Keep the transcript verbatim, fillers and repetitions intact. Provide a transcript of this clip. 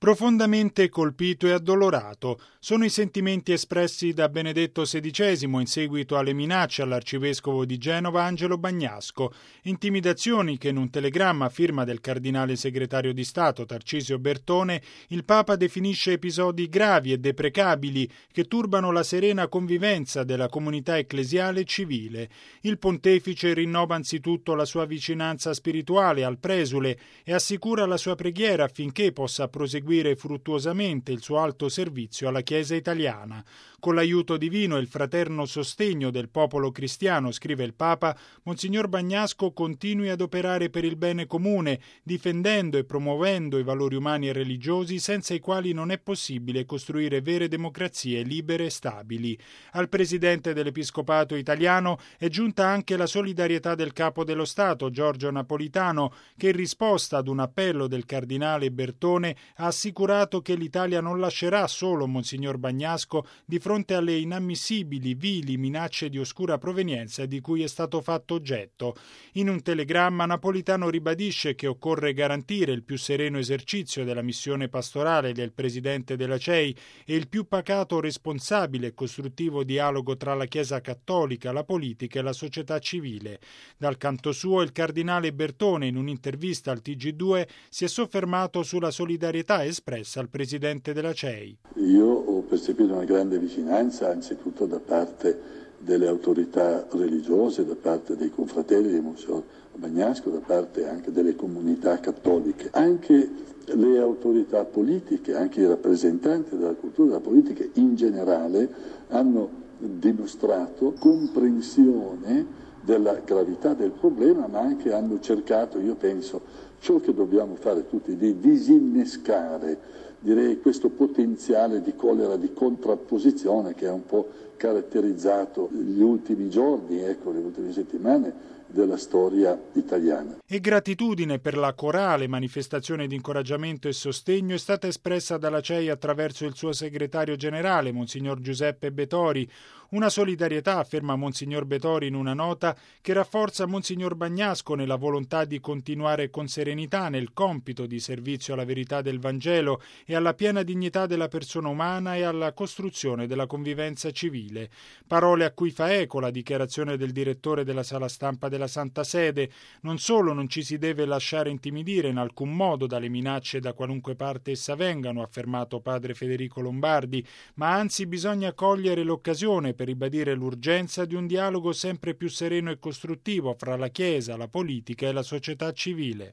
Profondamente colpito e addolorato sono i sentimenti espressi da Benedetto sedicesimo in seguito alle minacce all'arcivescovo di Genova Angelo Bagnasco, intimidazioni che in un telegramma a firma del cardinale segretario di Stato Tarcisio Bertone il Papa definisce episodi gravi e deprecabili che turbano la serena convivenza della comunità ecclesiale e civile. Il pontefice rinnova anzitutto la sua vicinanza spirituale al presule e assicura la sua preghiera affinché possa proseguire fruttuosamente il suo alto servizio alla Chiesa italiana. Con l'aiuto divino e il fraterno sostegno del popolo cristiano, scrive il Papa, Monsignor Bagnasco continui ad operare per il bene comune, difendendo e promuovendo i valori umani e religiosi senza i quali non è possibile costruire vere democrazie libere e stabili. Al presidente dell'Episcopato italiano è giunta anche la solidarietà del Capo dello Stato, Giorgio Napolitano, che in risposta ad un appello del cardinale Bertone ha assicurato che l'Italia non lascerà solo Monsignor Bagnasco di fronte alle inammissibili, vili minacce di oscura provenienza di cui è stato fatto oggetto. In un telegramma Napolitano ribadisce che occorre garantire il più sereno esercizio della missione pastorale del presidente della C E I e il più pacato, responsabile e costruttivo dialogo tra la Chiesa cattolica, la politica e la società civile. Dal canto suo, il cardinale Bertone, in un'intervista al T G due, si è soffermato sulla solidarietà espressa al presidente della C E I. Io ho percepito una grande vicinanza anzitutto da parte delle autorità religiose, da parte dei confratelli di Monsignor Bagnasco, da parte anche delle comunità cattoliche. Anche le autorità politiche, anche i rappresentanti della cultura e della politica in generale hanno dimostrato comprensione della gravità del problema, ma anche hanno cercato, io penso, ciò che dobbiamo fare tutti, di disinnescare, direi, questo potenziale di collera, di contrapposizione che è un po' caratterizzato gli ultimi giorni, ecco, le ultime settimane della storia italiana. E gratitudine per la corale manifestazione di incoraggiamento e sostegno è stata espressa dalla C E I attraverso il suo segretario generale, Monsignor Giuseppe Betori. Una solidarietà, afferma Monsignor Betori in una nota, che rafforza Monsignor Bagnasco nella volontà di continuare con serenità nel compito di servizio alla verità del Vangelo e alla piena dignità della persona umana e alla costruzione della convivenza civile. Parole a cui fa eco la dichiarazione del direttore della sala stampa della Santa Sede. Non solo non ci si deve lasciare intimidire in alcun modo dalle minacce da qualunque parte essa vengano, ha affermato padre Federico Lombardi, ma anzi bisogna cogliere l'occasione per ribadire l'urgenza di un dialogo sempre più sereno e costruttivo fra la Chiesa, la politica e la società civile.